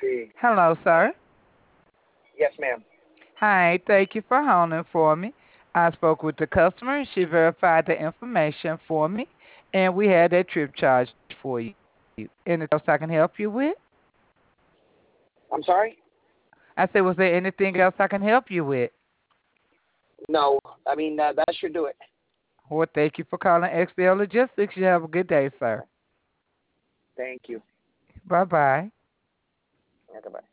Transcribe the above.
Hello, sir. Yes, ma'am. Hi, thank you for holding for me. I spoke with the customer and she verified the information for me, and we had that trip charge for you. Anything else I can help you with? I'm sorry? I said, was there anything else I can help you with? No. I mean, that should do it. Well, thank you for calling XL Logistics. You have a good day, sir. Thank you. Bye bye. Yeah, goodbye.